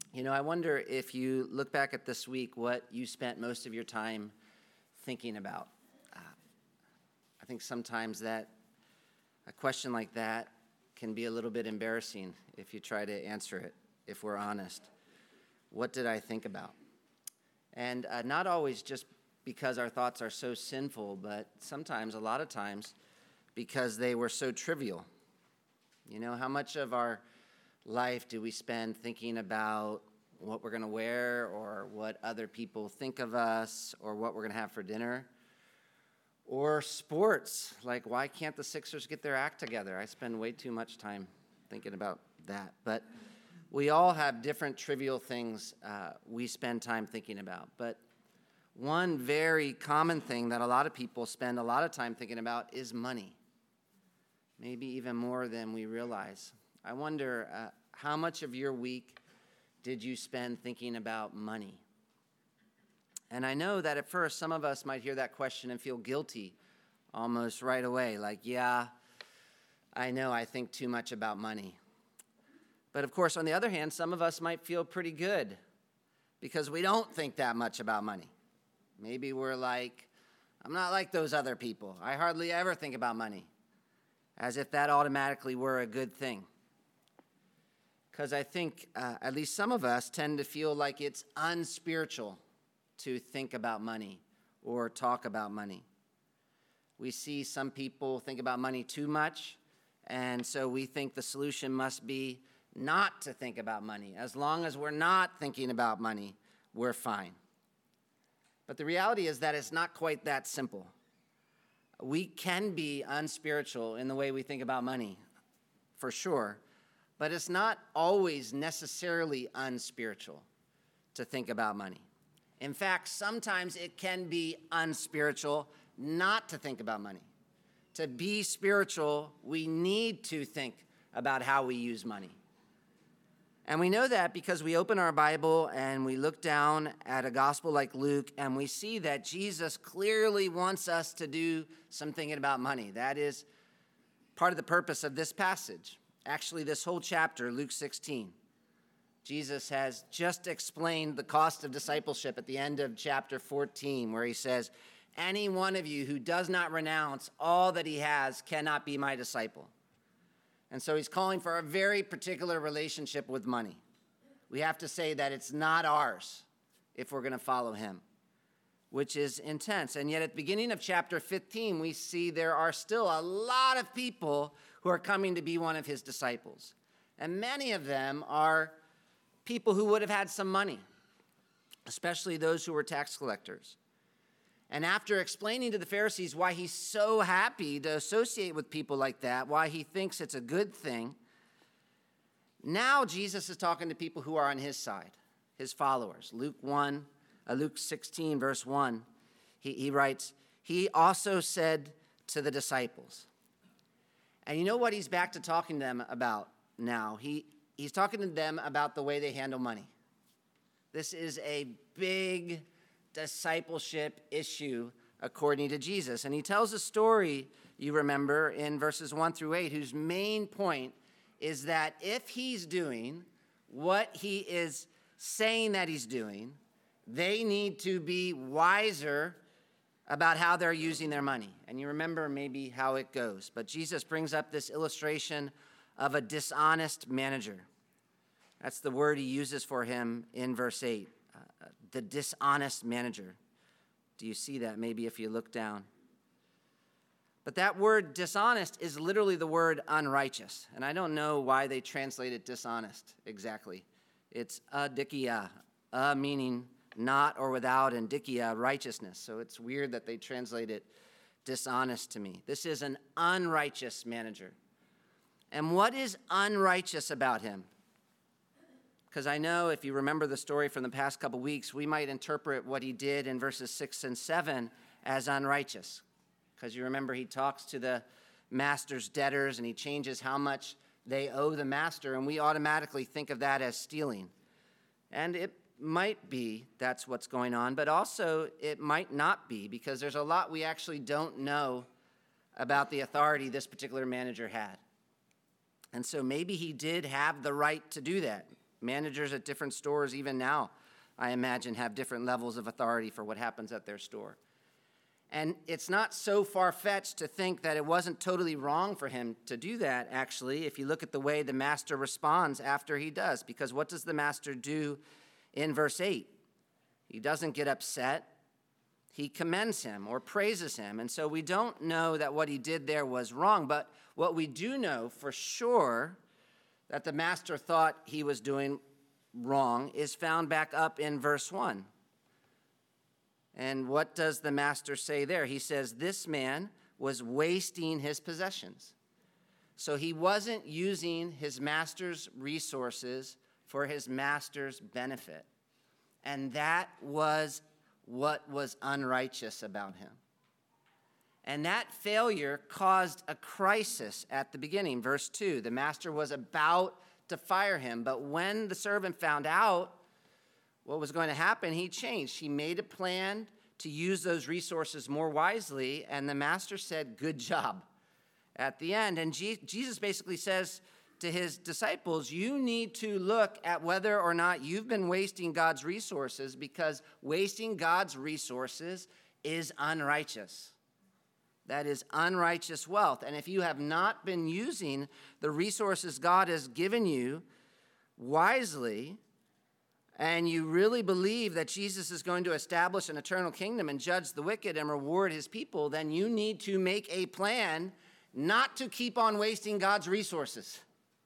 I wonder if you look back at this week, what you spent most of your time thinking about. I think sometimes that a question like that can be a little bit embarrassing if you try to answer it, if we're honest. What did I think about? And not always just because our thoughts are so sinful, but sometimes, a lot of times, because they were so trivial. How much of our life do we spend thinking about what we're going to wear or what other people think of us or what we're going to have for dinner? Or sports, like why can't the Sixers get their act together? I spend way too much time thinking about that. But we all have different trivial things we spend time thinking about. But one very common thing that a lot of people spend a lot of time thinking about is money, maybe even more than we realize. I wonder how much of your week did you spend thinking about money? And I know that at first some of us might hear that question and feel guilty almost right away, like, yeah, I know I think too much about money. But of course, on the other hand, some of us might feel pretty good because we don't think that much about money. Maybe we're like, I'm not like those other people. I hardly ever think about money, as if that automatically were a good thing. Because I think at least some of us tend to feel like it's unspiritual to think about money or talk about money. We see some people think about money too much, and so we think the solution must be not to think about money. As long as we're not thinking about money, we're fine. But the reality is that it's not quite that simple. We can be unspiritual in the way we think about money, for sure, but it's not always necessarily unspiritual to think about money. In fact, sometimes it can be unspiritual not to think about money. To be spiritual, we need to think about how we use money. And we know that because we open our Bible and we look down at a gospel like Luke and we see that Jesus clearly wants us to do some thinking about money. That is part of the purpose of this passage. Actually, this whole chapter, Luke 16. Jesus has just explained the cost of discipleship at the end of chapter 14, where he says, any one of you who does not renounce all that he has cannot be my disciple. And so he's calling for a very particular relationship with money. We have to say that it's not ours if we're going to follow him, which is intense. And yet at the beginning of chapter 15, we see there are still a lot of people who are coming to be one of his disciples. And many of them are people who would have had some money, especially those who were tax collectors. And after explaining to the Pharisees why he's so happy to associate with people like that, why he thinks it's a good thing, now Jesus is talking to people who are on his side, his followers. Luke 16, verse 1, he writes, he also said to the disciples. And you know what he's back to talking to them about now? He's talking to them about the way they handle money. This is a big discipleship issue according to Jesus. And he tells a story, you remember, in verses 1 through 8, whose main point is that if he's doing what he is saying that he's doing, they need to be wiser about how they're using their money. And you remember maybe how it goes. But Jesus brings up this illustration of a dishonest manager. That's the word he uses for him in verse 8, the dishonest manager. Do you see that maybe if you look down? But that word dishonest is literally the word unrighteous. And I don't know why they translate it dishonest exactly. It's adikia, meaning not or without, and dikia, righteousness. So it's weird that they translate it dishonest to me. This is an unrighteous manager. And what is unrighteous about him? Because I know if you remember the story from the past couple weeks, we might interpret what he did in verses 6 and 7 as unrighteous. Because you remember he talks to the master's debtors and he changes how much they owe the master, and we automatically think of that as stealing. And it might be that's what's going on, but also it might not be, because there's a lot we actually don't know about the authority this particular manager had. And so maybe he did have the right to do that. Managers at different stores, even now, I imagine, have different levels of authority for what happens at their store. And it's not so far-fetched to think that it wasn't totally wrong for him to do that, actually, if you look at the way the master responds after he does. Because what does the master do in verse 8? He doesn't get upset. He commends him or praises him. And so we don't know that what he did there was wrong, but what we do know for sure that the master thought he was doing wrong is found back up in verse 1. And what does the master say there? He says, this man was wasting his possessions. So he wasn't using his master's resources for his master's benefit. And that was what was unrighteous about him. And that failure caused a crisis at the beginning. Verse 2, the master was about to fire him, but when the servant found out what was going to happen, he changed. He made a plan to use those resources more wisely, and the master said, good job at the end. And Jesus basically says to his disciples, you need to look at whether or not you've been wasting God's resources, because wasting God's resources is unrighteous. That is unrighteous wealth. And if you have not been using the resources God has given you wisely, and you really believe that Jesus is going to establish an eternal kingdom and judge the wicked and reward his people, then you need to make a plan not to keep on wasting God's resources.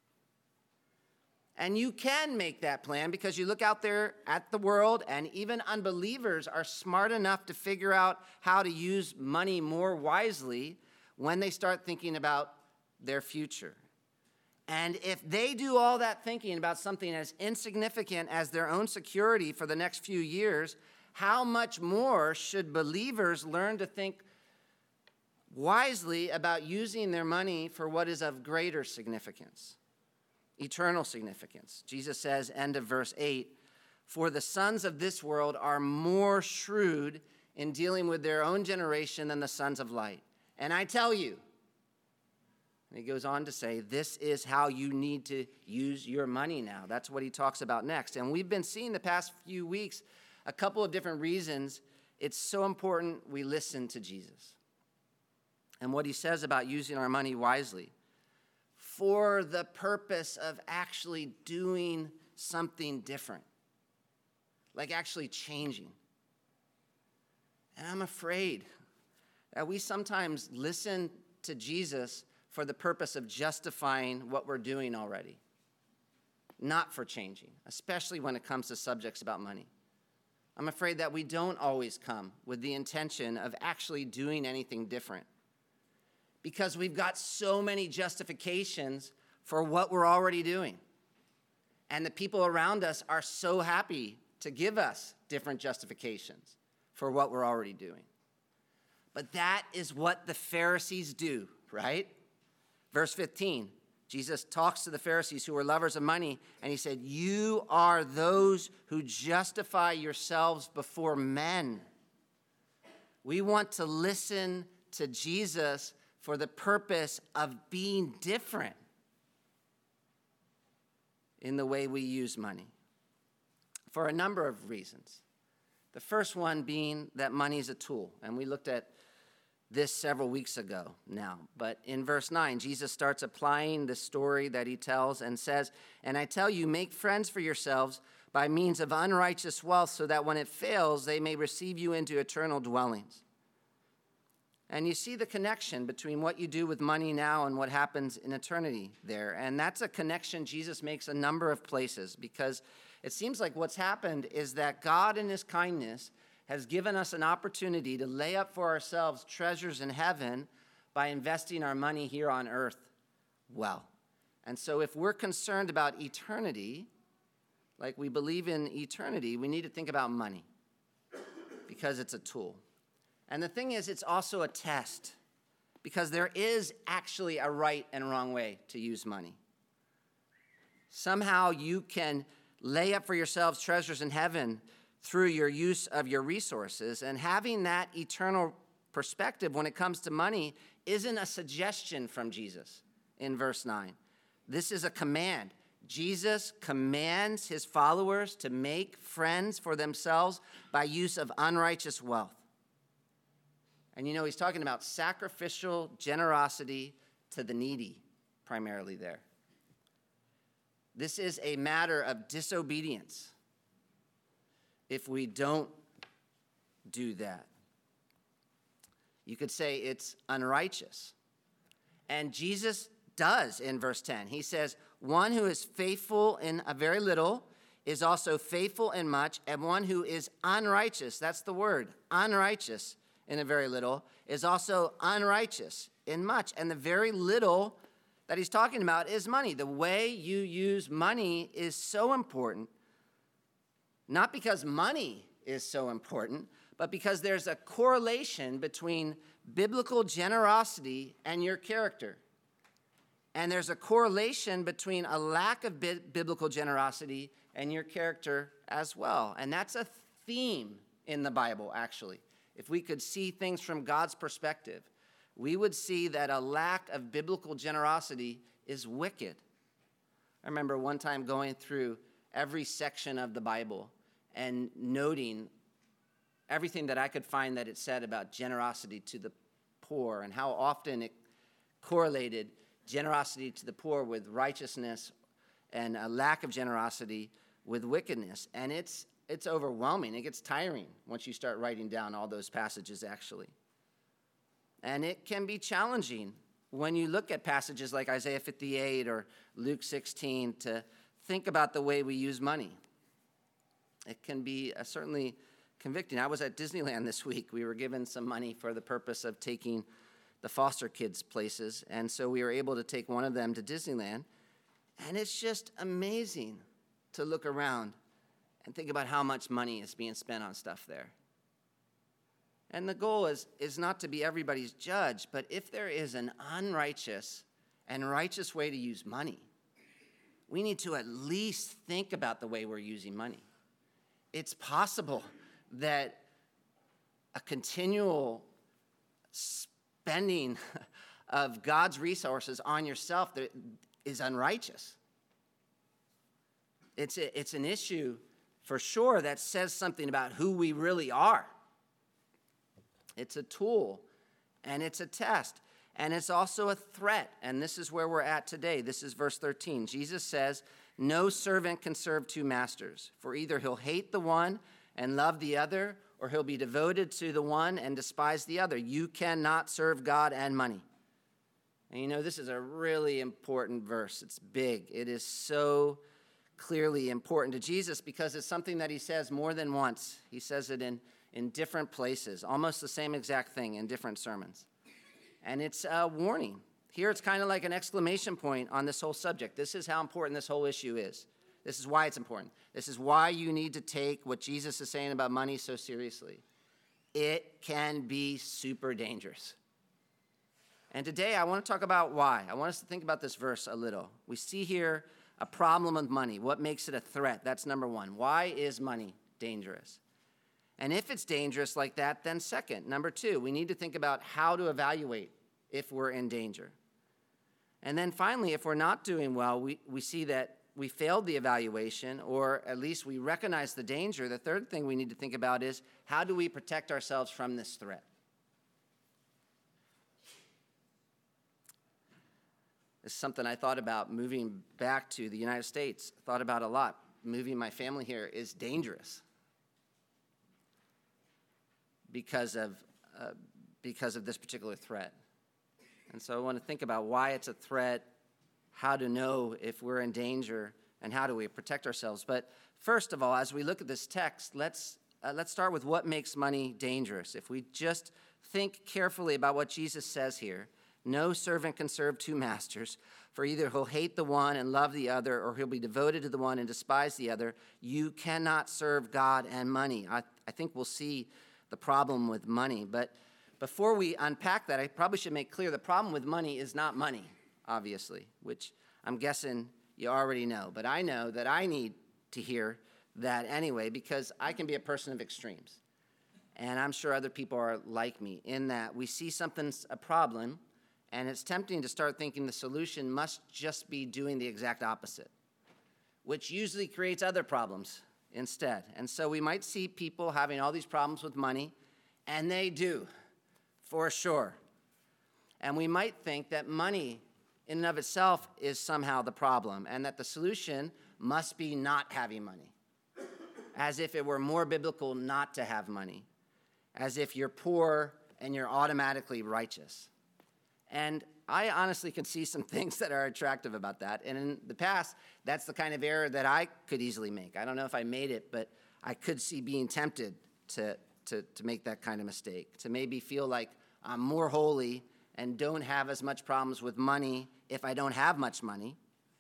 And you can make that plan because you look out there at the world, and even unbelievers are smart enough to figure out how to use money more wisely when they start thinking about their future. And if they do all that thinking about something as insignificant as their own security for the next few years, how much more should believers learn to think wisely about using their money for what is of greater significance? Eternal significance. Jesus says, end of verse 8, for the sons of this world are more shrewd in dealing with their own generation than the sons of light. And I tell you, and he goes on to say, this is how you need to use your money now. That's what he talks about next. And we've been seeing the past few weeks a couple of different reasons it's so important we listen to Jesus and what he says about using our money wisely, for the purpose of actually doing something different, like actually changing. And I'm afraid that we sometimes listen to Jesus for the purpose of justifying what we're doing already, not for changing, especially when it comes to subjects about money. I'm afraid that we don't always come with the intention of actually doing anything different, because we've got so many justifications for what we're already doing. And the people around us are so happy to give us different justifications for what we're already doing. But that is what the Pharisees do, right? Verse 15, Jesus talks to the Pharisees who were lovers of money, and he said, you are those who justify yourselves before men. We want to listen to Jesus for the purpose of being different in the way we use money, for a number of reasons. The first one being that money is a tool, and we looked at this several weeks ago now. But in verse 9, Jesus starts applying the story that he tells and says, and I tell you, make friends for yourselves by means of unrighteous wealth, so that when it fails, they may receive you into eternal dwellings. And you see the connection between what you do with money now and what happens in eternity there. And that's a connection Jesus makes a number of places, because it seems like what's happened is that God in his kindness has given us an opportunity to lay up for ourselves treasures in heaven by investing our money here on earth well. And so if we're concerned about eternity, like we believe in eternity, we need to think about money, because it's a tool. And the thing is, it's also a test, because there is actually a right and wrong way to use money. Somehow you can lay up for yourselves treasures in heaven through your use of your resources, and having that eternal perspective when it comes to money isn't a suggestion from Jesus in verse 9. This is a command. Jesus commands his followers to make friends for themselves by use of unrighteous wealth. And you know, he's talking about sacrificial generosity to the needy, primarily there. This is a matter of disobedience if we don't do that. You could say it's unrighteous. And Jesus does in verse 10. He says, one who is faithful in a very little is also faithful in much, and one who is unrighteous, that's the word, unrighteous in a very little, is also unrighteous in much. And the very little that he's talking about is money. The way you use money is so important, not because money is so important, but because there's a correlation between biblical generosity and your character. And there's a correlation between a lack of biblical generosity and your character as well. And that's a theme in the Bible, actually. If we could see things from God's perspective, we would see that a lack of biblical generosity is wicked. I remember one time going through every section of the Bible and noting everything that I could find that it said about generosity to the poor and how often it correlated generosity to the poor with righteousness and a lack of generosity with wickedness. And it's overwhelming. It gets tiring once you start writing down all those passages, actually. And it can be challenging when you look at passages like Isaiah 58 or Luke 16 to think about the way we use money. It can be certainly convicting. I was at Disneyland this week. We were given some money for the purpose of taking the foster kids places, and so we were able to take one of them to Disneyland. And it's just amazing to look around and think about how much money is being spent on stuff there. And the goal is not to be everybody's judge, but if there is an unrighteous and righteous way to use money, we need to at least think about the way we're using money. It's possible that a continual spending of God's resources on yourself that is unrighteous. It's an issue for sure that says something about who we really are. It's a tool, and it's a test, and it's also a threat, and this is where we're at today. This is verse 13. Jesus says, no servant can serve two masters, for either he'll hate the one and love the other, or he'll be devoted to the one and despise the other. You cannot serve God and money. And you know, this is a really important verse. It's big. It is so clearly important to Jesus because it's something that he says more than once. He says it in different places, almost the same exact thing in different sermons. And it's a warning. Here it's kind of like an exclamation point on this whole subject. This is how important this whole issue is. This is why it's important. This is why you need to take what Jesus is saying about money so seriously. It can be super dangerous. And today I want to talk about why. I want us to think about this verse a little. We see here a problem with money. What makes it a threat? That's number one. Why is money dangerous? And if it's dangerous like that, then second, number two, we need to think about how to evaluate if we're in danger. And then finally, if we're not doing well, we see that we failed the evaluation, or at least we recognize the danger. The third thing we need to think about is how do we protect ourselves from this threat? This is something I thought about moving back to the United States. Thought about a lot. Moving my family here is dangerous because of this particular threat. And so I want to think about why it's a threat, how to know if we're in danger, and how do we protect ourselves. But first of all, as we look at this text, let's start with what makes money dangerous. If we just think carefully about what Jesus says here, no servant can serve two masters, for either he'll hate the one and love the other, or he'll be devoted to the one and despise the other. You cannot serve God and money. I think we'll see the problem with money. But before we unpack that, I probably should make clear the problem with money is not money, obviously, which I'm guessing you already know. But I know that I need to hear that anyway, because I can be a person of extremes. And I'm sure other people are like me in that we see something's a problem, and it's tempting to start thinking the solution must just be doing the exact opposite. which usually creates other problems instead. And so we might see people having all these problems with money, and they do, for sure. And we might think that money in and of itself is somehow the problem, and that the solution must be not having money, as if it were more biblical not to have money, as if you're poor and you're automatically righteous. And I honestly can see some things that are attractive about that. And in the past, that's the kind of error that I could easily make. I don't know if I made it, but I could see being tempted to make that kind of mistake, to maybe feel like I'm more holy and don't have as much problems with money if I don't have much money.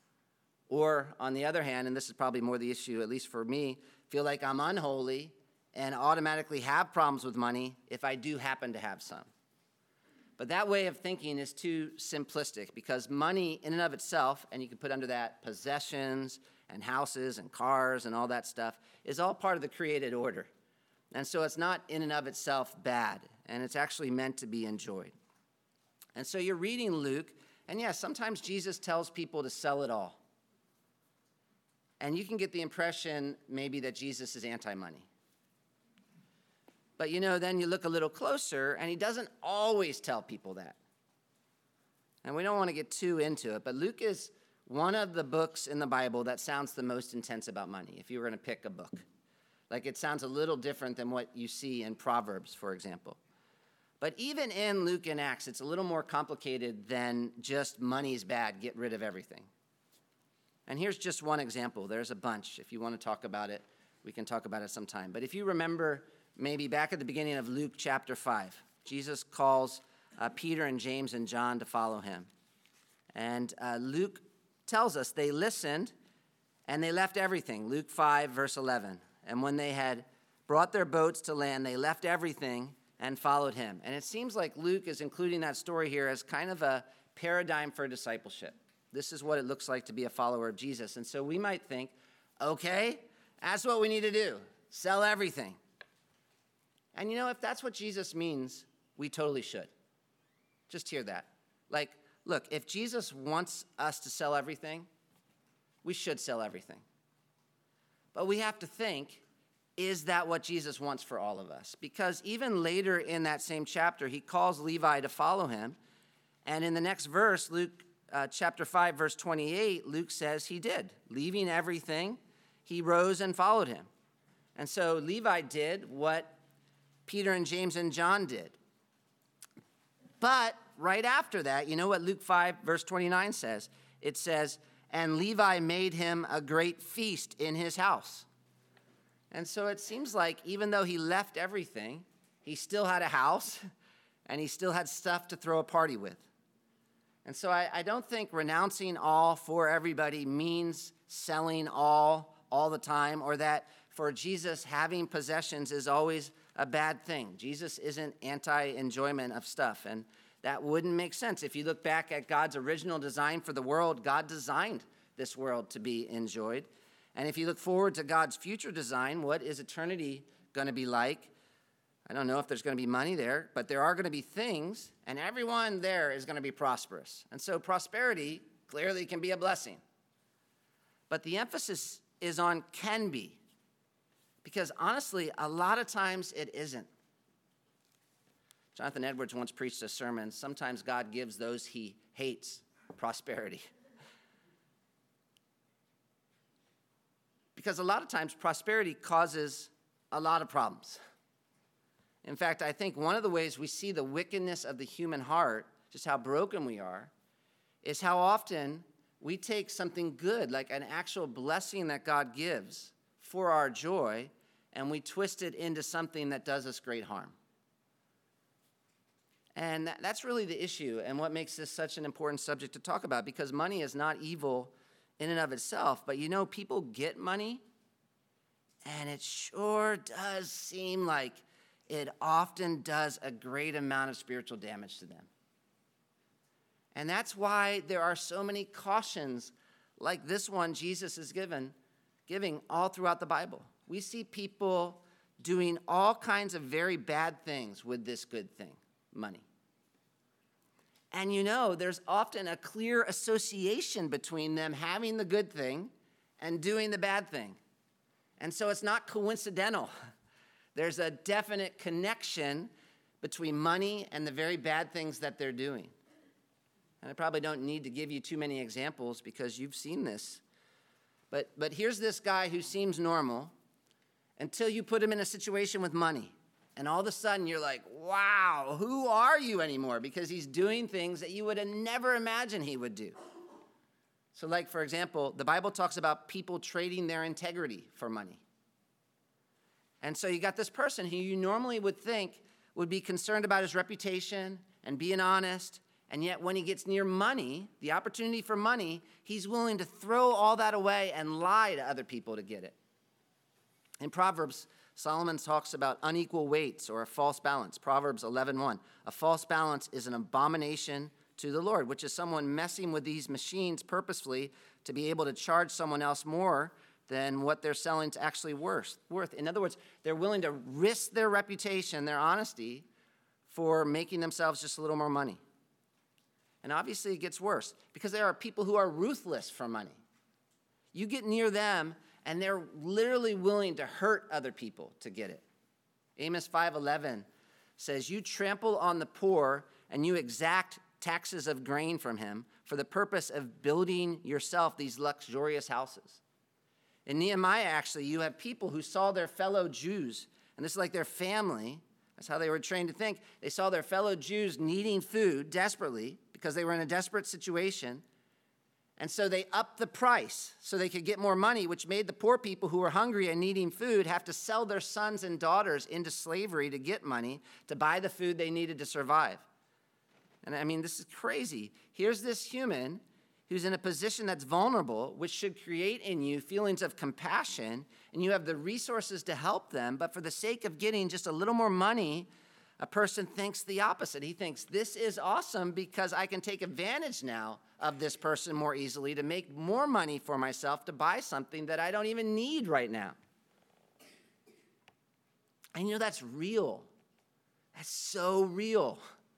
Or on the other hand, and this is probably more the issue, at least for me, feel like I'm unholy and automatically have problems with money if I do happen to have some. But that way of thinking is too simplistic, because money in and of itself, and you can put under that possessions and houses and cars and all that stuff, is all part of the created order. And so it's not in and of itself bad, and it's actually meant to be enjoyed. And so you're reading Luke, and yes, sometimes Jesus tells people to sell it all. And you can get the impression maybe that Jesus is anti-money. But then you look a little closer, and he doesn't always tell people that. And we don't want to get too into it, but Luke is one of the books in the Bible that sounds the most intense about money, if you were going to pick a book. Like, it sounds a little different than what you see in Proverbs, for example. But even in Luke and Acts, it's a little more complicated than just money's bad, get rid of everything. And here's just one example. There's a bunch. If you want to talk about it, we can talk about it sometime. But if you remember, maybe back at the beginning of Luke chapter 5, Jesus calls Peter and James and John to follow him. And Luke tells us they listened and they left everything. Luke 5, verse 11. And when they had brought their boats to land, they left everything and followed him. And it seems like Luke is including that story here as kind of a paradigm for discipleship. This is what it looks like to be a follower of Jesus. And so we might think, okay, that's what we need to do. Sell everything. And if that's what Jesus means, we totally should. Just hear that. Like, look, if Jesus wants us to sell everything, we should sell everything. But we have to think, is that what Jesus wants for all of us? Because even later in that same chapter, he calls Levi to follow him. And in the next verse, Luke chapter 5, verse 28, Luke says he did. Leaving everything, he rose and followed him. And so Levi did what Peter and James and John did. But right after that, you know what Luke 5, verse 29 says? It says, and Levi made him a great feast in his house. And so it seems like even though he left everything, he still had a house and he still had stuff to throw a party with. And so I don't think renouncing all for everybody means selling all the time, or that for Jesus having possessions is always a bad thing. Jesus isn't anti-enjoyment of stuff, and that wouldn't make sense. If you look back at God's original design for the world, God designed this world to be enjoyed. And if you look forward to God's future design, what is eternity going to be like? I don't know if there's going to be money there, but there are going to be things, and everyone there is going to be prosperous. And so prosperity clearly can be a blessing. But the emphasis is on can be, because honestly, a lot of times it isn't. Jonathan Edwards once preached a sermon, sometimes God gives those he hates prosperity. Because a lot of times prosperity causes a lot of problems. In fact, I think one of the ways we see the wickedness of the human heart, just how broken we are, is how often we take something good, like an actual blessing that God gives for our joy, and we twist it into something that does us great harm. And that's really the issue, and what makes this such an important subject to talk about, because money is not evil in and of itself, but people get money, and it sure does seem like it often does a great amount of spiritual damage to them. And that's why there are so many cautions like this one Jesus is giving all throughout the Bible. We see people doing all kinds of very bad things with this good thing, money. And there's often a clear association between them having the good thing and doing the bad thing. And so it's not coincidental. There's a definite connection between money and the very bad things that they're doing. And I probably don't need to give you too many examples because you've seen this. But here's this guy who seems normal until you put him in a situation with money. And all of a sudden you're like, wow, who are you anymore? Because he's doing things that you would have never imagined he would do. So like, for example, the Bible talks about people trading their integrity for money. And so you got this person who you normally would think would be concerned about his reputation and being honest. And yet when he gets near money, the opportunity for money, he's willing to throw all that away and lie to other people to get it. In Proverbs, Solomon talks about unequal weights or a false balance. Proverbs 11:1. A false balance is an abomination to the Lord, which is someone messing with these machines purposefully to be able to charge someone else more than what they're selling to actually worth. In other words, they're willing to risk their reputation, their honesty, for making themselves just a little more money. And obviously it gets worse because there are people who are ruthless for money. You get near them and they're literally willing to hurt other people to get it. Amos 5:11 says, you trample on the poor and you exact taxes of grain from him for the purpose of building yourself these luxurious houses. In Nehemiah, actually, you have people who saw their fellow Jews, and this is like their family. That's how they were trained to think. They saw their fellow Jews needing food desperately because they were in a desperate situation. And so they upped the price so they could get more money, which made the poor people who were hungry and needing food have to sell their sons and daughters into slavery to get money to buy the food they needed to survive. And I mean, this is crazy. Here's this human who's in a position that's vulnerable, which should create in you feelings of compassion, and you have the resources to help them, but for the sake of getting just a little more money, a person thinks the opposite. He thinks, this is awesome because I can take advantage now of this person more easily to make more money for myself to buy something that I don't even need right now. And you know, that's real. That's so real.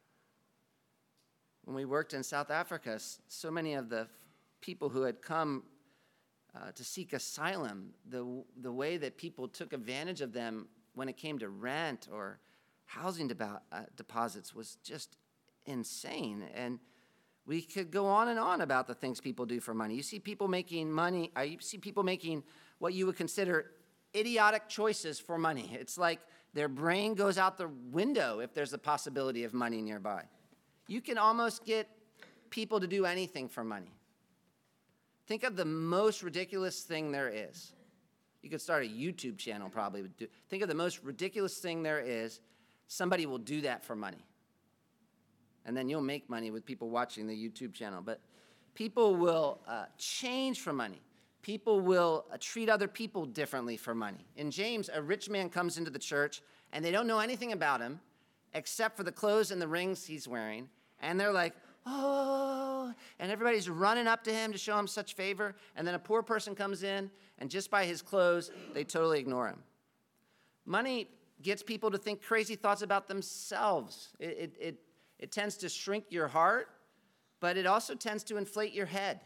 When we worked in South Africa, so many of the people who had come to seek asylum, the way that people took advantage of them when it came to rent or housing deposits was just insane. And we could go on and on about the things people do for money. You see people making money, you see people making what you would consider idiotic choices for money. It's like their brain goes out the window if there's a possibility of money nearby. You can almost get people to do anything for money. Think of the most ridiculous thing there is. You could start a YouTube channel probably. Think of the most ridiculous thing there is. Somebody will do that for money. And then you'll make money with people watching the YouTube channel. But people will change for money. People will treat other people differently for money. In James, a rich man comes into the church, and they don't know anything about him except for the clothes and the rings he's wearing. And they're like, oh, and everybody's running up to him to show him such favor. And then a poor person comes in, and just by his clothes, they totally ignore him. Money gets people to think crazy thoughts about themselves. It tends to shrink your heart, but it also tends to inflate your head.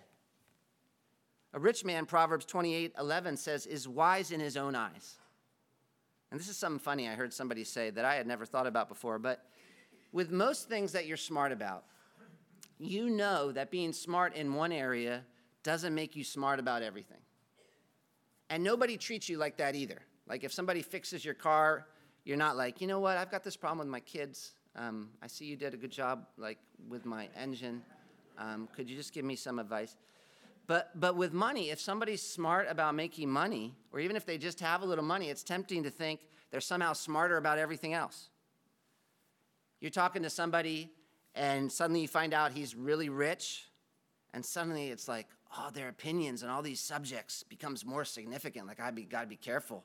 A rich man, Proverbs 28:11 says, is wise in his own eyes. And this is something funny I heard somebody say that I had never thought about before, but with most things that you're smart about, you know that being smart in one area doesn't make you smart about everything. And nobody treats you like that either. Like if somebody fixes your car, you're not like, you know what, I've got this problem with my kids. I see you did a good job like with my engine. Could you just give me some advice? But with money, if somebody's smart about making money, or even if they just have a little money, it's tempting to think they're somehow smarter about everything else. You're talking to somebody, and suddenly you find out he's really rich, and suddenly it's like, oh, their opinions on all these subjects becomes more significant. Like, got to be careful.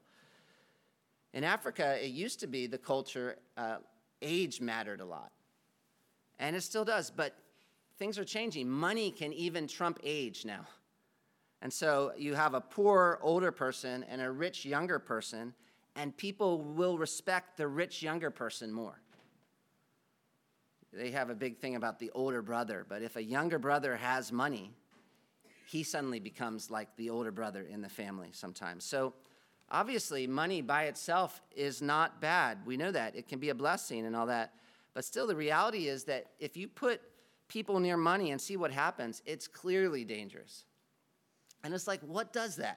In Africa, it used to be the culture, age mattered a lot. And it still does, but things are changing. Money can even trump age now. And so you have a poor older person and a rich younger person, and people will respect the rich younger person more. They have a big thing about the older brother, but if a younger brother has money, he suddenly becomes like the older brother in the family sometimes. So obviously, money by itself is not bad. We know that. It can be a blessing and all that. But still, the reality is that if you put people near money and see what happens, it's clearly dangerous. And it's like, what does that?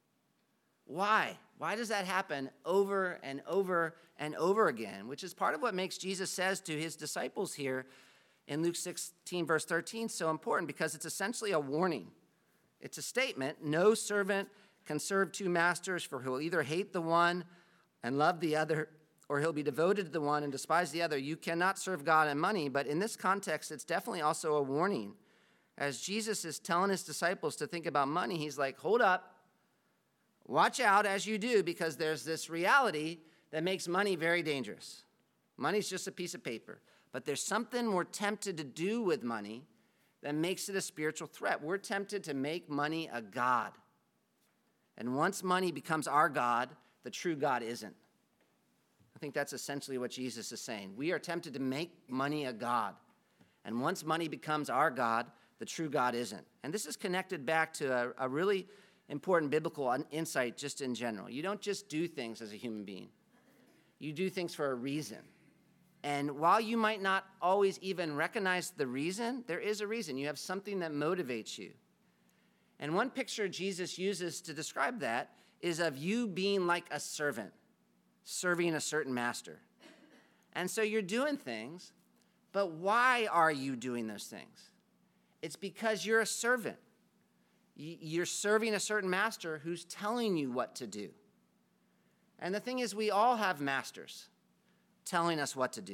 Why? Why does that happen over and over and over again? Which is part of what makes Jesus says to his disciples here in Luke 16, verse 13, so important, because it's essentially a warning. It's a statement: no servant can serve two masters, for he'll either hate the one and love the other, or he'll be devoted to the one and despise the other. You cannot serve God and money. But in this context, it's definitely also a warning. As Jesus is telling his disciples to think about money, he's like, hold up, watch out as you do, because there's this reality that makes money very dangerous. Money's just a piece of paper. But there's something we're tempted to do with money that makes it a spiritual threat. We're tempted to make money a god. And once money becomes our God, the true God isn't. I think that's essentially what Jesus is saying. We are tempted to make money a god. And once money becomes our God, the true God isn't. And this is connected back to a really important biblical insight just in general. You don't just do things as a human being. You do things for a reason. And while you might not always even recognize the reason, there is a reason. You have something that motivates you. And one picture Jesus uses to describe that is of you being like a servant, serving a certain master. And so you're doing things, but why are you doing those things? It's because you're a servant. You're serving a certain master who's telling you what to do. And the thing is, we all have masters telling us what to do.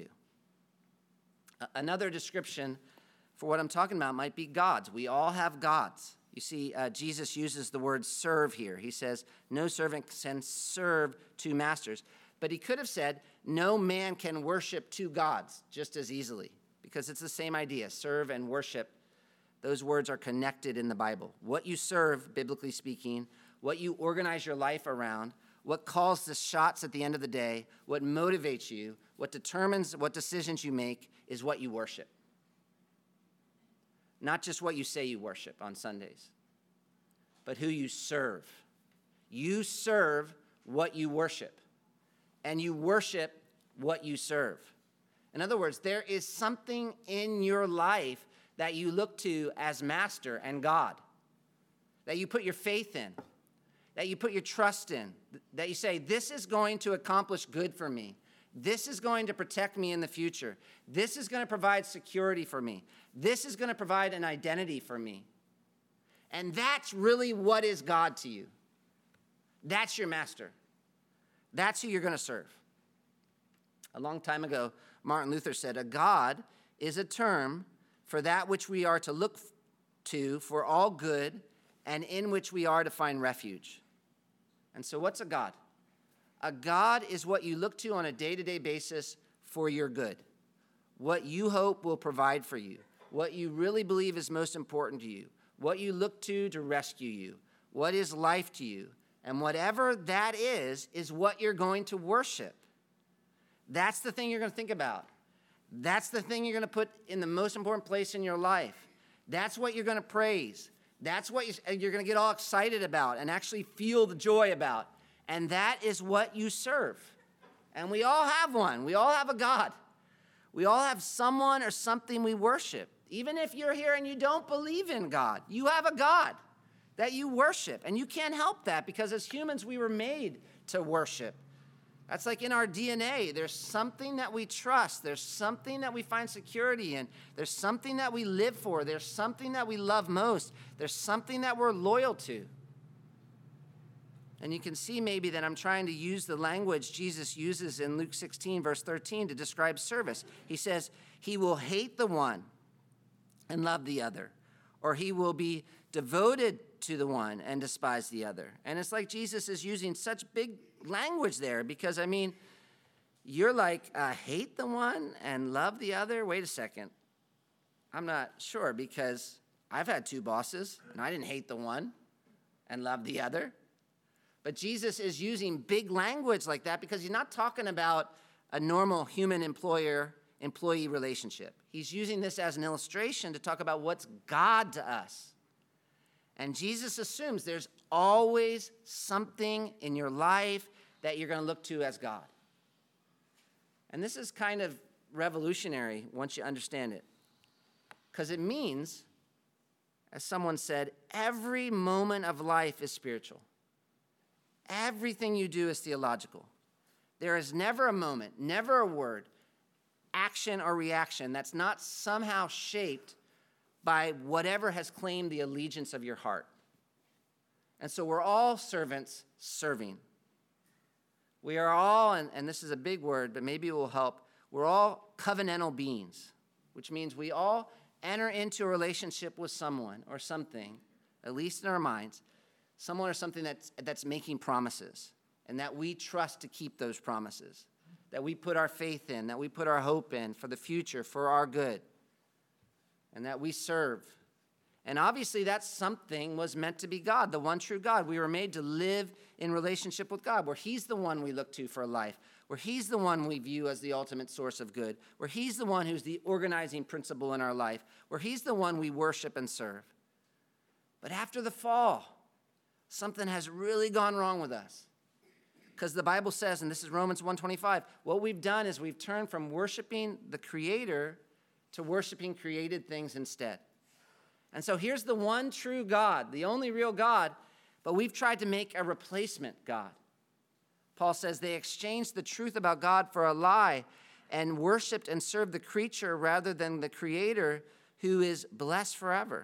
Another description for what I'm talking about might be gods. We all have gods. You see, Jesus uses the word serve here. He says, no servant can serve two masters. But he could have said, no man can worship two gods just as easily, because it's the same idea. Serve and worship, those words are connected in the Bible. What you serve, biblically speaking, what you organize your life around, what calls the shots at the end of the day, what motivates you, what determines what decisions you make is what you worship. Not just what you say you worship on Sundays, but who you serve. You serve what you worship, and you worship what you serve. In other words, there is something in your life that you look to as master and God, that you put your faith in, that you put your trust in, that you say, this is going to accomplish good for me. This is going to protect me in the future. This is going to provide security for me. This is going to provide an identity for me. And that's really what is God to you. That's your master. That's who you're going to serve. A long time ago, Martin Luther said, a God is a term for that which we are to look to for all good and in which we are to find refuge. And so what's a God? A God is what you look to on a day-to-day basis for your good, what you hope will provide for you, what you really believe is most important to you, what you look to rescue you, what is life to you, and whatever that is what you're going to worship. That's the thing you're going to think about. That's the thing you're going to put in the most important place in your life. That's what you're going to praise. That's what you're going to get all excited about and actually feel the joy about. And that is what you serve. And we all have one. We all have a God. We all have someone or something we worship. Even if you're here and you don't believe in God, you have a God that you worship. And you can't help that, because as humans, we were made to worship. That's like in our DNA. There's something that we trust. There's something that we find security in. There's something that we live for. There's something that we love most. There's something that we're loyal to. And you can see maybe that I'm trying to use the language Jesus uses in Luke 16, verse 13, to describe service. He says, he will hate the one and love the other, or he will be devoted to the one and despise the other. And it's like Jesus is using such big language there, because, I mean, you're like, hate the one and love the other? Wait a second. I'm not sure, because I've had two bosses, and I didn't hate the one and love the other. But Jesus is using big language like that because he's not talking about a normal human employer-employee relationship. He's using this as an illustration to talk about what's God to us. And Jesus assumes there's always something in your life that you're going to look to as God. And this is kind of revolutionary once you understand it. Because it means, as someone said, every moment of life is spiritual. Everything you do is theological. There is never a moment, never a word, action or reaction that's not somehow shaped by whatever has claimed the allegiance of your heart. And so we're all servants serving. We are all, and this is a big word, but maybe it will help, we're all covenantal beings, which means we all enter into a relationship with someone or something, at least in our minds, someone or something that's making promises, and that we trust to keep those promises, that we put our faith in, that we put our hope in for the future, for our good, and that we serve. And obviously that something was meant to be God, the one true God. We were made to live in relationship with God, where he's the one we look to for life, where he's the one we view as the ultimate source of good, where he's the one who's the organizing principle in our life, where he's the one we worship and serve. But after the fall, something has really gone wrong with us. Because the Bible says, and this is Romans 1:25, what we've done is we've turned from worshiping the Creator to worshiping created things instead. And so here's the one true God, the only real God, but we've tried to make a replacement God. Paul says they exchanged the truth about God for a lie and worshiped and served the creature rather than the Creator, who is blessed forever.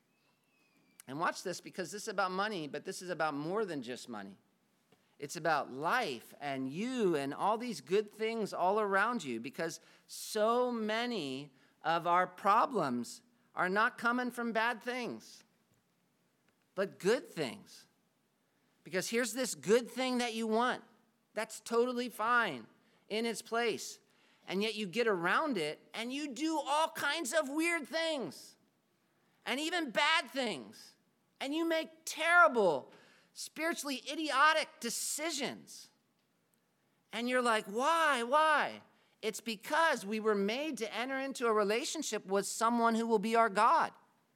And watch this, because this is about money, but this is about more than just money. It's about life and you and all these good things all around you, because so many of our problems are not coming from bad things, but good things. Because here's this good thing that you want. That's totally fine in its place. And yet you get around it and you do all kinds of weird things and even bad things. And you make terrible, spiritually idiotic decisions. And you're like, why? It's because we were made to enter into a relationship with someone who will be our God.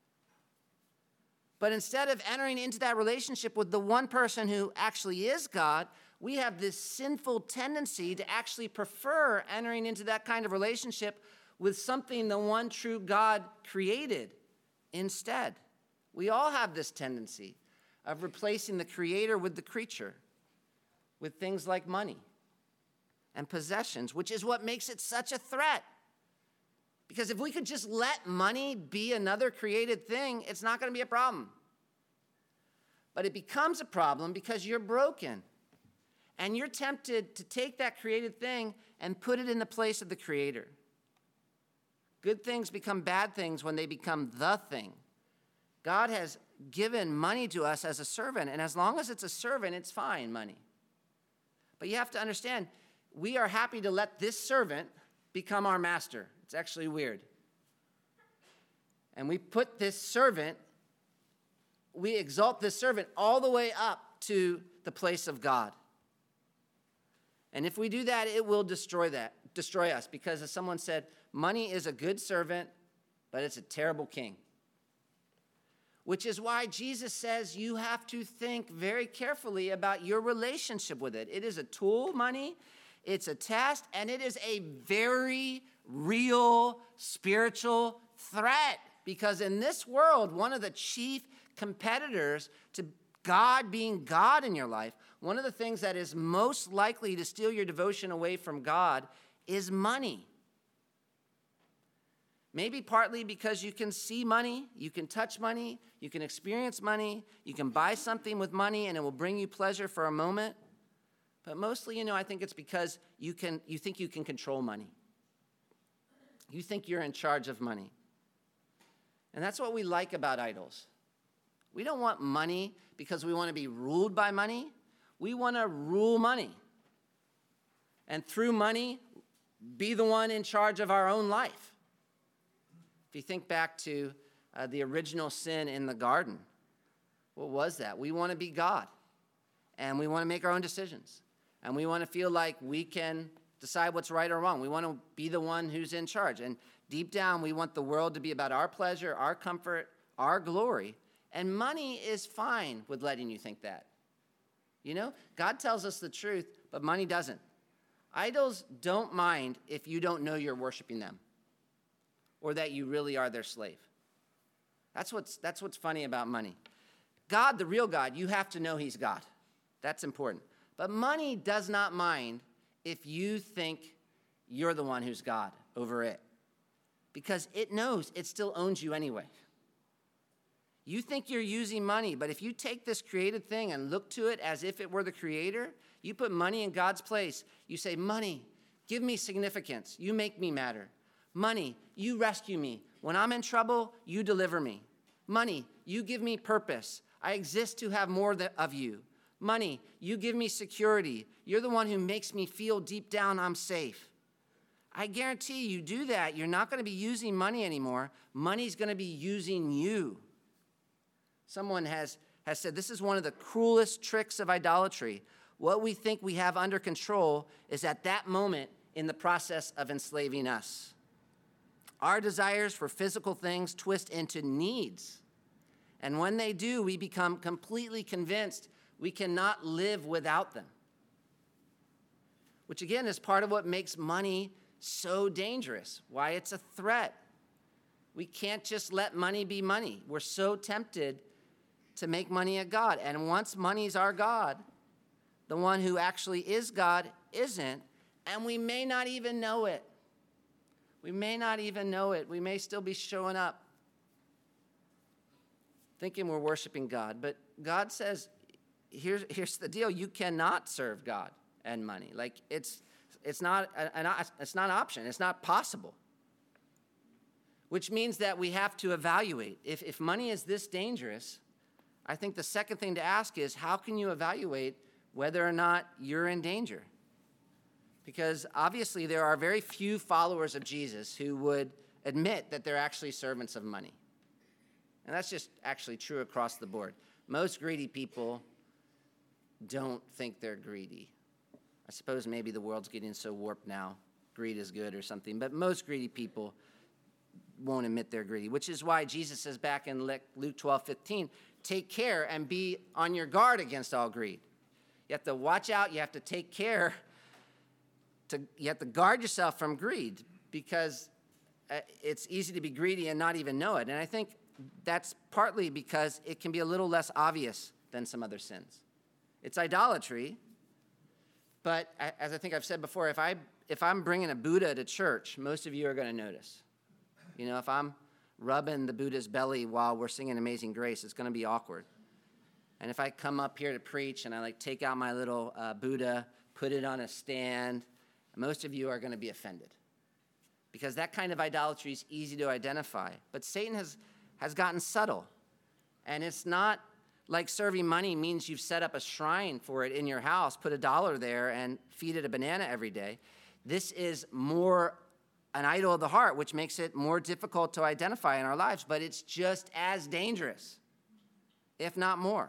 But instead of entering into that relationship with the one person who actually is God, we have this sinful tendency to actually prefer entering into that kind of relationship with something the one true God created instead. We all have this tendency of replacing the Creator with the creature, with things like money and possessions, which is what makes it such a threat. Because if we could just let money be another created thing, it's not going to be a problem. But it becomes a problem because you're broken. And you're tempted to take that created thing and put it in the place of the Creator. Good things become bad things when they become the thing. God has given money to us as a servant, and as long as it's a servant, it's fine, money. But you have to understand, we are happy to let this servant become our master. It's actually weird. And we put this servant, we exalt this servant all the way up to the place of God. And if we do that, it will destroy us. Because as someone said, money is a good servant, but it's a terrible king. Which is why Jesus says you have to think very carefully about your relationship with it. It is a tool, money. It's a test, and it is a very real spiritual threat. Because in this world, one of the chief competitors to God being God in your life, one of the things that is most likely to steal your devotion away from God is money. Maybe partly because you can see money, you can touch money, you can experience money, you can buy something with money and it will bring you pleasure for a moment. But mostly, I think it's because you think you can control money. You think you're in charge of money. And that's what we like about idols. We don't want money because we want to be ruled by money. We want to rule money. And through money, be the one in charge of our own life. If you think back to the original sin in the garden, what was that? We want to be God. And we want to make our own decisions. And we want to feel like we can decide what's right or wrong. We want to be the one who's in charge. And deep down, we want the world to be about our pleasure, our comfort, our glory. And money is fine with letting you think that. You know, God tells us the truth, but money doesn't. Idols don't mind if you don't know you're worshiping them or that you really are their slave. That's what's funny about money. God, the real God, you have to know he's God. That's important. But money does not mind if you think you're the one who's God over it, because it knows it still owns you anyway. You think you're using money, but if you take this created thing and look to it as if it were the creator, you put money in God's place. You say, money, give me significance. You make me matter. Money, you rescue me. When I'm in trouble, you deliver me. Money, you give me purpose. I exist to have more of you. Money, you give me security. You're the one who makes me feel deep down I'm safe. I guarantee you do that, you're not going to be using money anymore. Money's going to be using you. Someone has said this is one of the cruelest tricks of idolatry. What we think we have under control is at that moment in the process of enslaving us. Our desires for physical things twist into needs. And when they do, we become completely convinced we cannot live without them. Which again is part of what makes money so dangerous, why it's a threat. We can't just let money be money. We're so tempted to make money a god. And once money's our god, the one who actually is God isn't, and we may not even know it. We may not even know it. We may still be showing up thinking we're worshiping God. But God says, here's the deal. You cannot serve God and money. Like, it's not an option. It's not possible. Which means that we have to evaluate. If money is this dangerous, I think the second thing to ask is, how can you evaluate whether or not you're in danger? Because obviously there are very few followers of Jesus who would admit that they're actually servants of money. And that's just actually true across the board. Most greedy people don't think they're greedy. I suppose maybe the world's getting so warped now, greed is good or something, but most greedy people won't admit they're greedy, which is why Jesus says back in Luke 12:15, take care and be on your guard against all greed. You have to watch out, you have to take care, you have to guard yourself from greed, because it's easy to be greedy and not even know it. And I think that's partly because it can be a little less obvious than some other sins. It's idolatry, but as I think I've said before, if I'm bringing a Buddha to church, most of you are going to notice. You know, if I'm rubbing the Buddha's belly while we're singing Amazing Grace, it's going to be awkward. And if I come up here to preach and I take out my little Buddha, put it on a stand, most of you are going to be offended, because that kind of idolatry is easy to identify. But Satan has gotten subtle, and it's not like serving money means you've set up a shrine for it in your house, put $1 there, and feed it a banana every day. This is more an idol of the heart, which makes it more difficult to identify in our lives, but it's just as dangerous, if not more.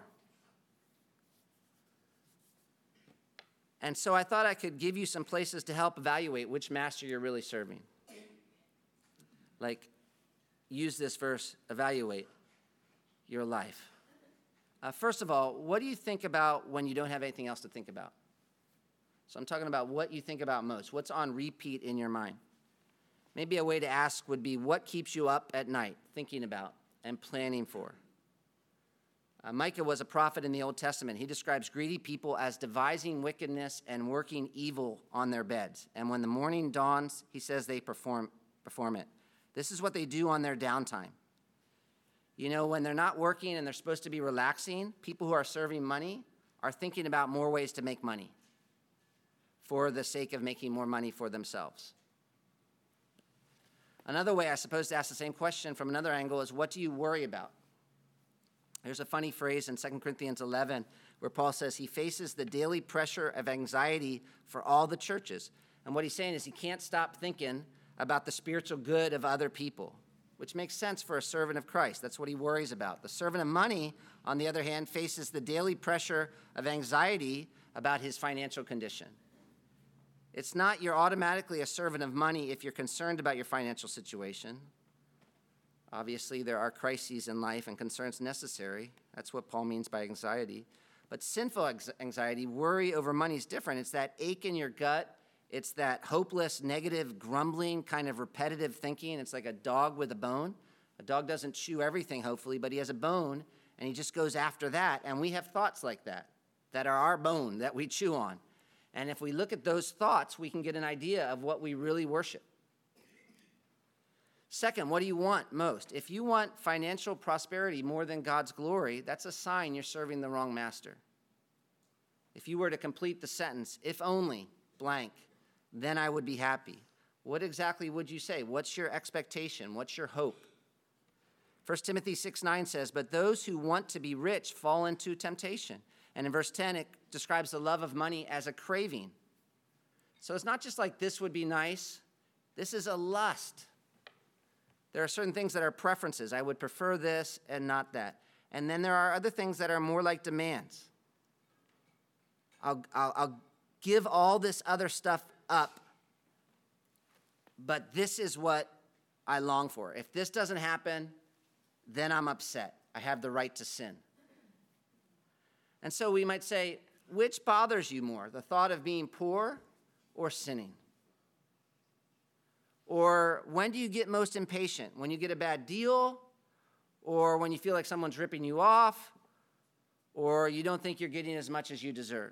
And so I thought I could give you some places to help evaluate which master you're really serving. Like, use this verse, evaluate your life. First of all, what do you think about when you don't have anything else to think about? So I'm talking about what you think about most. What's on repeat in your mind? Maybe a way to ask would be, what keeps you up at night thinking about and planning for? Micah was a prophet in the Old Testament. He describes greedy people as devising wickedness and working evil on their beds. And when the morning dawns, he says they perform it. This is what they do on their downtime. You know, when they're not working and they're supposed to be relaxing, people who are serving money are thinking about more ways to make money for the sake of making more money for themselves. Another way, I suppose, to ask the same question from another angle is, what do you worry about? There's a funny phrase in 2 Corinthians 11 where Paul says he faces the daily pressure of anxiety for all the churches. And what he's saying is he can't stop thinking about the spiritual good of other people, which makes sense for a servant of Christ. That's what he worries about. The servant of money, on the other hand, faces the daily pressure of anxiety about his financial condition. It's not you're automatically a servant of money if you're concerned about your financial situation. Obviously, there are crises in life and concerns necessary. That's what Paul means by anxiety. But sinful anxiety, worry over money, is different. It's that ache in your gut. It's that hopeless, negative, grumbling, kind of repetitive thinking. It's like a dog with a bone. A dog doesn't chew everything, hopefully, but he has a bone, and he just goes after that. And we have thoughts like that are our bone that we chew on. And if we look at those thoughts, we can get an idea of what we really worship. Second, what do you want most? If you want financial prosperity more than God's glory, that's a sign you're serving the wrong master. If you were to complete the sentence, if only blank, then I would be happy, what exactly would you say? What's your expectation? What's your hope? 1 Timothy 6:9 says, but those who want to be rich fall into temptation. And in verse 10, it describes the love of money as a craving. So it's not just like this would be nice. This is a lust. There are certain things that are preferences. I would prefer this and not that. And then there are other things that are more like demands. I'll give all this other stuff up, but this is what I long for. If this doesn't happen, then I'm upset. I have the right to sin. And so we might say, which bothers you more, the thought of being poor or sinning? Or when do you get most impatient? When you get a bad deal? Or when you feel like someone's ripping you off? Or you don't think you're getting as much as you deserve?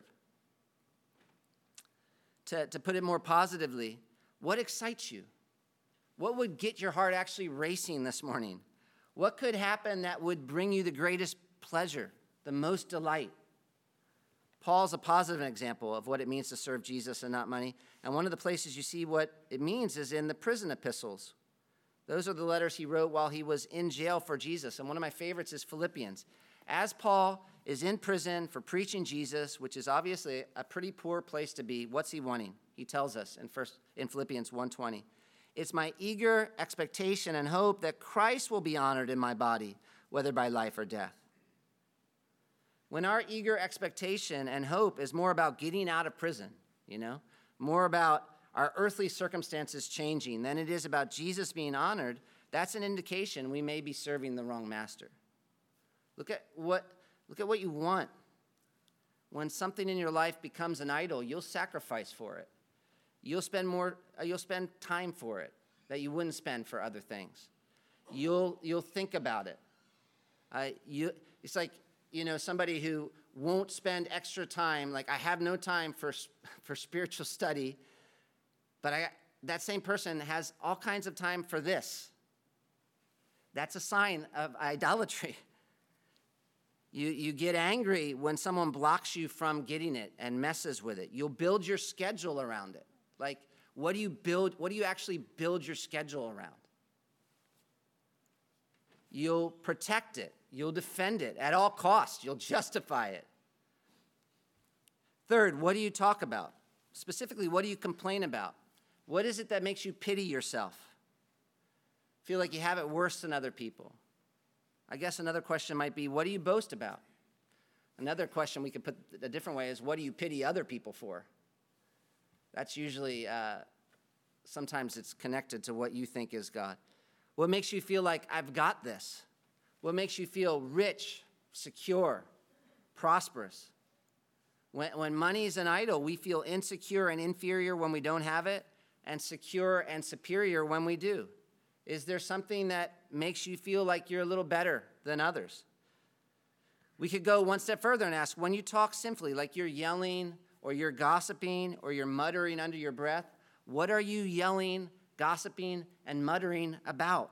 To put it more positively, what excites you? What would get your heart actually racing this morning? What could happen that would bring you the greatest pleasure, the most delight? Paul's a positive example of what it means to serve Jesus and not money. And one of the places you see what it means is in the prison epistles. Those are the letters he wrote while he was in jail for Jesus. And one of my favorites is Philippians. As Paul is in prison for preaching Jesus, which is obviously a pretty poor place to be, what's he wanting? He tells us in Philippians 1:20. It's my eager expectation and hope that Christ will be honored in my body, whether by life or death. When our eager expectation and hope is more about getting out of prison, more about our earthly circumstances changing than it is about Jesus being honored, that's an indication we may be serving the wrong master. Look at what you want. When something in your life becomes an idol, you'll sacrifice for it. You'll spend time for it that you wouldn't spend for other things. You'll think about it. It's like, somebody who won't spend extra time, like I have no time for spiritual study, but that same person has all kinds of time for this. That's a sign of idolatry. You get angry when someone blocks you from getting it and messes with it. You'll build your schedule around it. Like, what do you actually build your schedule around? You'll protect it. You'll defend it at all costs. You'll justify it. Third, what do you talk about? Specifically, what do you complain about? What is it that makes you pity yourself? Feel like you have it worse than other people? I guess another question might be, what do you boast about? Another question we could put a different way is, what do you pity other people for? That's usually, sometimes it's connected to what you think is God. What makes you feel like, I've got this? What makes you feel rich, secure, prosperous? When money is an idol, we feel insecure and inferior when we don't have it, and secure and superior when we do. Is there something that makes you feel like you're a little better than others? We could go one step further and ask, when you talk sinfully, like you're yelling or you're gossiping or you're muttering under your breath, what are you yelling, gossiping, and muttering about?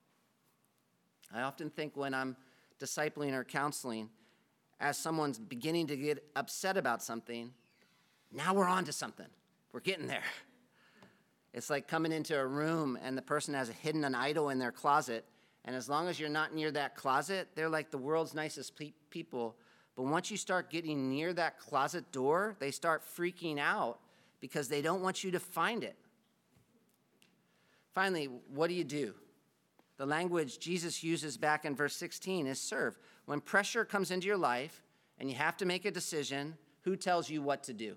I often think when I'm discipling or counseling, as someone's beginning to get upset about something, now we're on to something. We're getting there. It's like coming into a room and the person has hidden an idol in their closet, and as long as you're not near that closet, they're like the world's nicest people. But once you start getting near that closet door, they start freaking out because they don't want you to find it. Finally, what do? The language Jesus uses back in verse 16 is serve. When pressure comes into your life and you have to make a decision, who tells you what to do?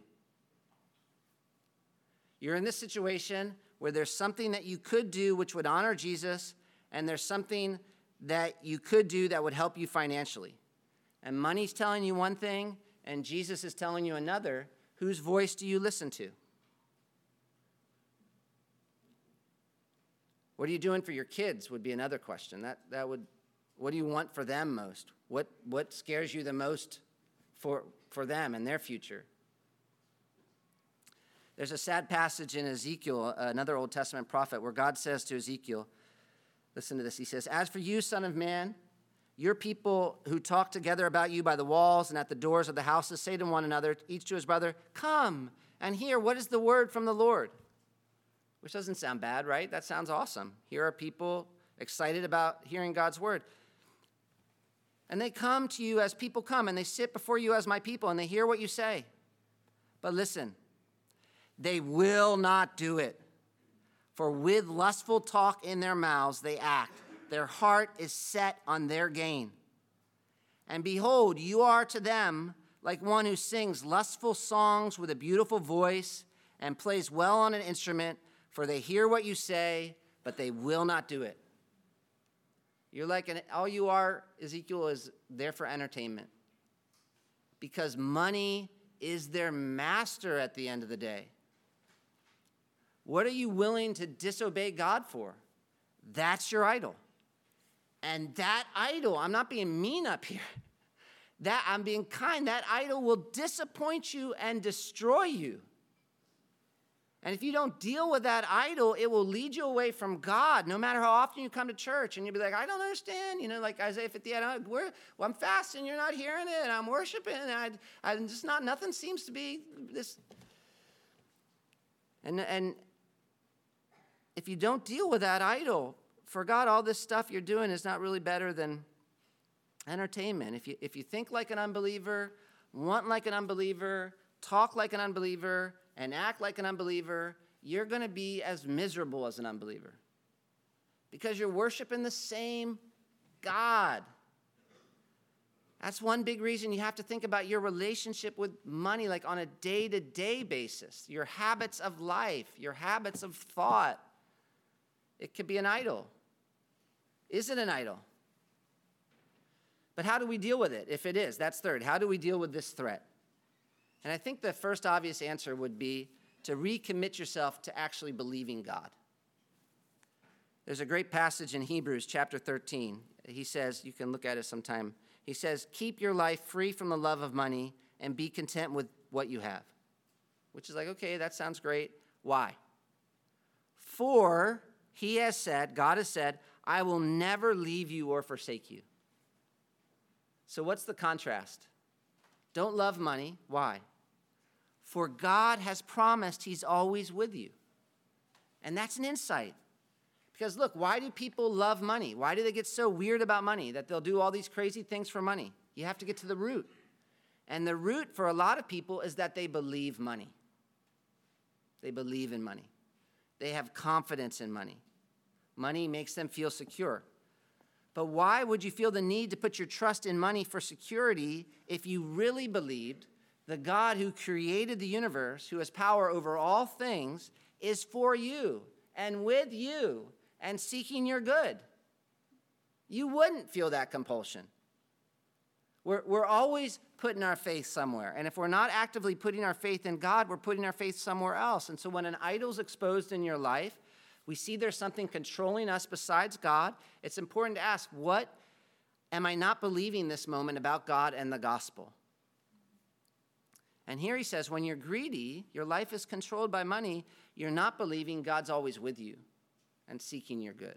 You're in this situation where there's something that you could do which would honor Jesus, and there's something that you could do that would help you financially. And money's telling you one thing, and Jesus is telling you another. Whose voice do you listen to? What are you doing for your kids would be another question. What do you want for them most? What scares you the most for them and their future? There's a sad passage in Ezekiel, another Old Testament prophet, where God says to Ezekiel, listen to this, he says, "As for you, son of man, your people who talk together about you by the walls and at the doors of the houses say to one another, each to his brother, 'Come and hear what is the word from the Lord.'" Which doesn't sound bad, right? That sounds awesome. Here are people excited about hearing God's word. And they come to you as people come, and they sit before you as my people, and they hear what you say. But listen, they will not do it. For with lustful talk in their mouths they act. Their heart is set on their gain. And behold, you are to them like one who sings lustful songs with a beautiful voice and plays well on an instrument, for they hear what you say, but they will not do it. You're like, all you are, Ezekiel, is there for entertainment. Because money is their master at the end of the day. What are you willing to disobey God for? That's your idol. And that idol, I'm not being mean up here. That I'm being kind. That idol will disappoint you and destroy you. And if you don't deal with that idol, it will lead you away from God, no matter how often you come to church. And you'll be like, I don't understand. Like Isaiah 58, I'm fasting, you're not hearing it, and I'm worshiping, and I'm just not, nothing seems to be this. And if you don't deal with that idol, for God, all this stuff you're doing is not really better than entertainment. If you think like an unbeliever, want like an unbeliever, talk like an unbeliever, and act like an unbeliever, you're going to be as miserable as an unbeliever. Because you're worshiping the same God. That's one big reason you have to think about your relationship with money, like on a day-to-day basis. Your habits of life, your habits of thought. It could be an idol. Is it an idol? But how do we deal with it if it is? That's third. How do we deal with this threat? And I think the first obvious answer would be to recommit yourself to actually believing God. There's a great passage in Hebrews chapter 13. He says, you can look at it sometime. He says, keep your life free from the love of money and be content with what you have. Which is like, okay, that sounds great. Why? For he has said, God has said, I will never leave you or forsake you. So what's the contrast? Don't love money. Why? For God has promised he's always with you. And that's an insight. Because look, why do people love money? Why do they get so weird about money that they'll do all these crazy things for money? You have to get to the root. And the root for a lot of people is that they believe money. They believe in money. They have confidence in money. Money makes them feel secure. But why would you feel the need to put your trust in money for security if you really believed the God who created the universe, who has power over all things, is for you and with you and seeking your good? You wouldn't feel that compulsion. We're always putting our faith somewhere. And if we're not actively putting our faith in God, we're putting our faith somewhere else. And so when an idol's exposed in your life, we see there's something controlling us besides God. It's important to ask, what am I not believing this moment about God and the gospel? And here he says, when you're greedy, your life is controlled by money, you're not believing God's always with you and seeking your good.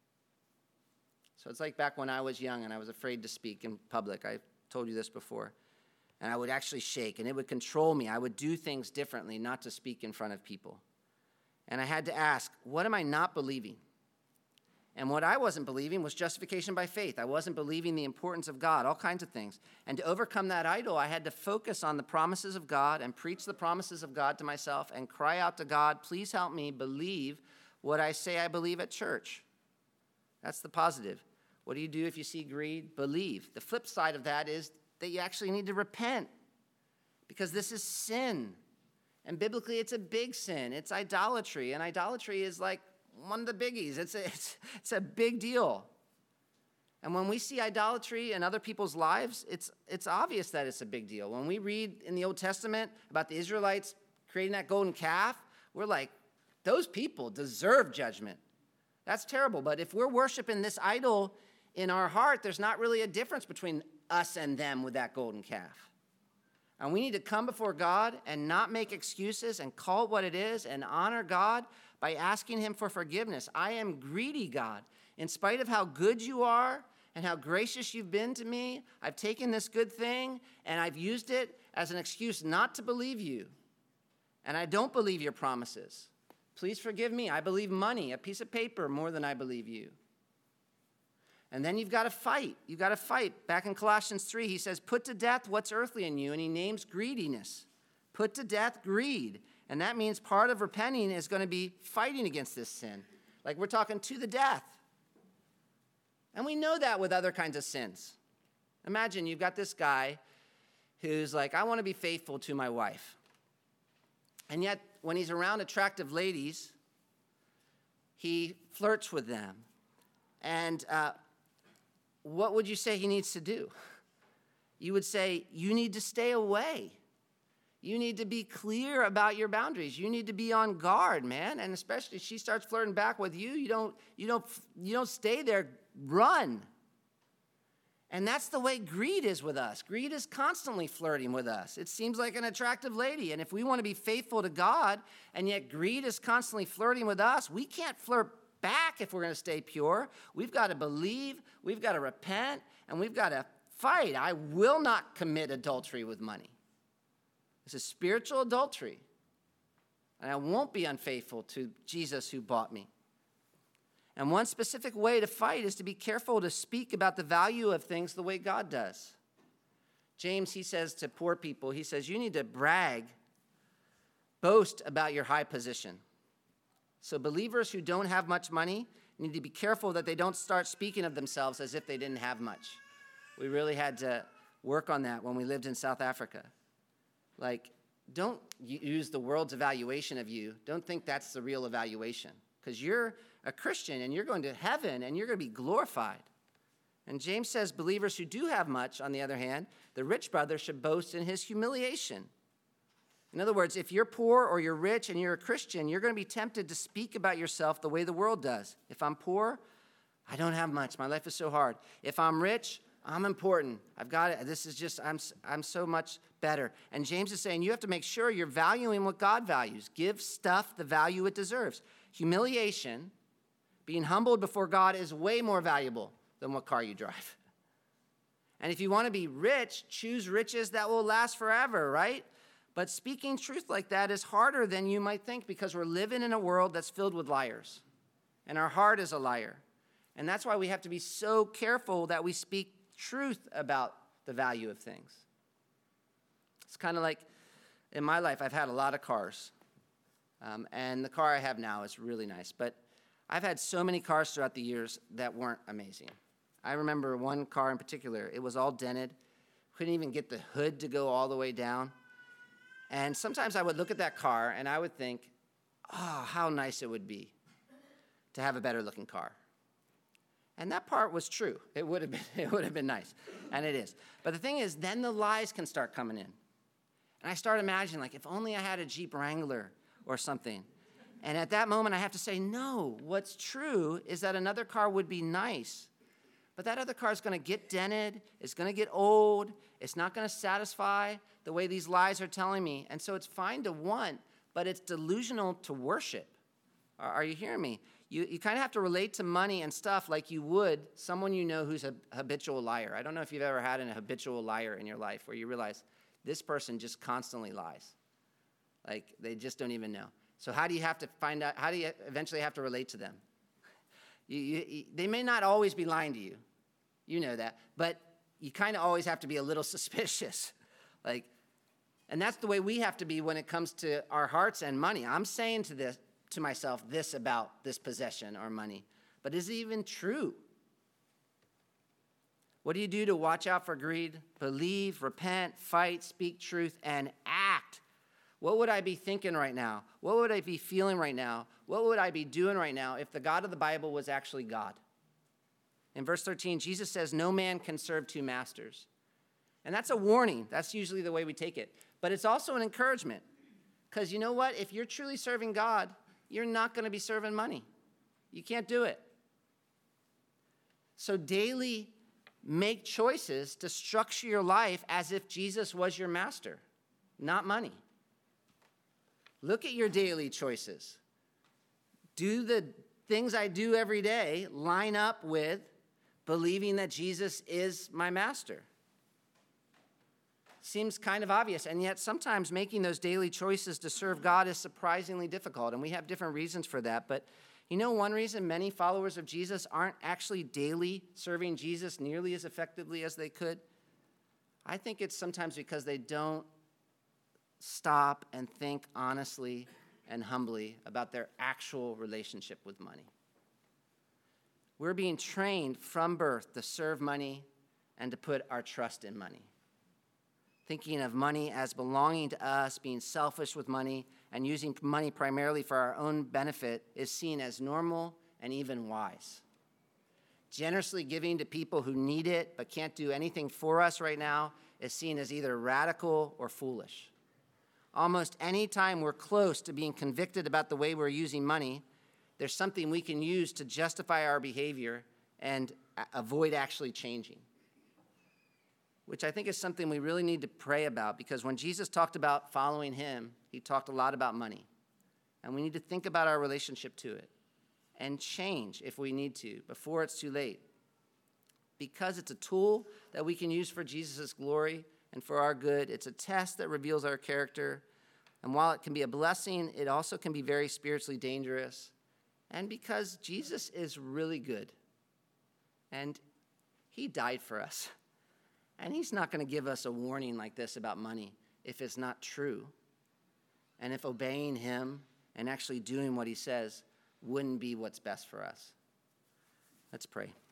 So it's like back when I was young and I was afraid to speak in public. I told you this before. And I would actually shake, and it would control me. I would do things differently, not to speak in front of people. And I had to ask, what am I not believing? And what I wasn't believing was justification by faith. I wasn't believing the importance of God, all kinds of things. And to overcome that idol, I had to focus on the promises of God and preach the promises of God to myself and cry out to God, please help me believe what I say I believe at church. That's the positive. What do you do if you see greed? Believe. The flip side of that is that you actually need to repent because this is sin. And biblically, it's a big sin. It's idolatry. And idolatry is like one of the biggies. It's a big deal. And when we see idolatry in other people's lives, it's obvious that it's a big deal. When we read in the Old Testament about the Israelites creating that golden calf, we're like, those people deserve judgment. That's terrible. But if we're worshiping this idol in our heart, there's not really a difference between us and them with that golden calf. And we need to come before God and not make excuses and call it what it is and honor God by asking him for forgiveness. I am greedy, God. In spite of how good you are and how gracious you've been to me, I've taken this good thing and I've used it as an excuse not to believe you. And I don't believe your promises. Please forgive me. I believe money, a piece of paper, more than I believe you. And then you've got to fight. You've got to fight. Back in Colossians 3, he says, put to death what's earthly in you, and he names greediness. Put to death greed. And that means part of repenting is going to be fighting against this sin. Like we're talking to the death. And we know that with other kinds of sins. Imagine you've got this guy who's like, I want to be faithful to my wife. And yet, when he's around attractive ladies, he flirts with them. And what would you say he needs to do? You would say, you need to stay away. You need to be clear about your boundaries. You need to be on guard, man. And especially if she starts flirting back with you, you don't stay there. Run. And that's the way greed is with us. Greed is constantly flirting with us. It seems like an attractive lady. And if we want to be faithful to God, and yet greed is constantly flirting with us, we can't flirt back if we're going to stay pure. We've got to believe, we've got to repent, and we've got to fight. I will not commit adultery with money. This is spiritual adultery. And I won't be unfaithful to Jesus who bought me. And one specific way to fight is to be careful to speak about the value of things the way God does. James, he says to poor people, he says, you need to brag, boast about your high position. So believers who don't have much money need to be careful that they don't start speaking of themselves as if they didn't have much. We really had to work on that when we lived in South Africa. Like, don't use the world's evaluation of you. Don't think that's the real evaluation. Because you're a Christian and you're going to heaven and you're going to be glorified. And James says believers who do have much, on the other hand, the rich brother should boast in his humiliation. In other words, if you're poor or you're rich and you're a Christian, you're going to be tempted to speak about yourself the way the world does. If I'm poor, I don't have much. My life is so hard. If I'm rich, I'm important. I've got it. This is just, I'm so much better. And James is saying you have to make sure you're valuing what God values. Give stuff the value it deserves. Humiliation, being humbled before God, is way more valuable than what car you drive. And if you want to be rich, choose riches that will last forever, right? But speaking truth like that is harder than you might think because we're living in a world that's filled with liars. And our heart is a liar. And that's why we have to be so careful that we speak truth about the value of things. It's kind of like in my life, I've had a lot of cars. And the car I have now is really nice. But I've had so many cars throughout the years that weren't amazing. I remember one car in particular. It was all dented. Couldn't even get the hood to go all the way down. And sometimes I would look at that car and I would think, oh, how nice it would be to have a better looking car. And that part was true. It would have been nice. And it is. But the thing is, then the lies can start coming in. And I start imagining, like, if only I had a Jeep Wrangler or something. And at that moment, I have to say, no, what's true is that another car would be nice. But that other car is going to get dented. It's going to get old. It's not going to satisfy the way these lies are telling me. And so it's fine to want, but it's delusional to worship. Are you hearing me? You kind of have to relate to money and stuff like you would someone you know who's a habitual liar. I don't know if you've ever had a habitual liar in your life where you realize this person just constantly lies. Like they just don't even know. So how do you have to find out, how do you eventually have to relate to them? They may not always be lying to you. You know that. But you kind of always have to be a little suspicious. And that's the way we have to be when it comes to our hearts and money. I'm saying to myself this about this possession or money. But is it even true? What do you do to watch out for greed? Believe, repent, fight, speak truth, and act What would I be thinking right now? What would I be feeling right now? What would I be doing right now if the God of the Bible was actually God? In verse 13, Jesus says, no man can serve two masters. And that's a warning. That's usually the way we take it. But it's also an encouragement. Because you know what? If you're truly serving God, you're not going to be serving money. You can't do it. So daily make choices to structure your life as if Jesus was your master, not money. Look at your daily choices. Do the things I do every day line up with believing that Jesus is my master? Seems kind of obvious, and yet sometimes making those daily choices to serve God is surprisingly difficult, and we have different reasons for that. But you know one reason many followers of Jesus aren't actually daily serving Jesus nearly as effectively as they could? I think it's sometimes because they don't stop and think honestly and humbly about their actual relationship with money. We're being trained from birth to serve money and to put our trust in money. Thinking of money as belonging to us, being selfish with money, and using money primarily for our own benefit is seen as normal and even wise. Generously giving to people who need it but can't do anything for us right now is seen as either radical or foolish. Almost any time we're close to being convicted about the way we're using money, there's something we can use to justify our behavior and avoid actually changing, which I think is something we really need to pray about, because when Jesus talked about following him, he talked a lot about money. And we need to think about our relationship to it and change if we need to before it's too late, because it's a tool that we can use for Jesus' glory and for our good. It's a test that reveals our character. And while it can be a blessing, it also can be very spiritually dangerous. And because Jesus is really good, and he died for us. And he's not going to give us a warning like this about money if it's not true, and if obeying him and actually doing what he says wouldn't be what's best for us. Let's pray.